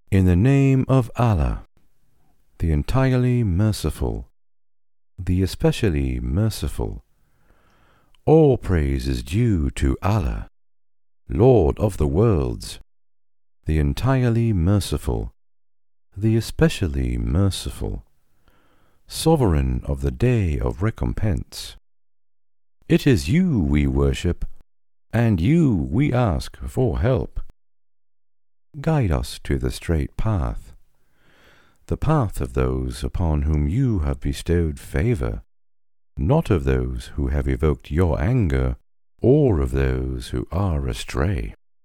In the name of Allah, the entirely merciful, the especially merciful. All praise is due to Allah, Lord of the worlds, the entirely merciful, the especially merciful, Sovereign of the day of recompense. It is you we worship, and you we ask for help. Guide us to the straight path, the path of those upon whom you have bestowed favour, not of those who have evoked your anger, or of those who are astray.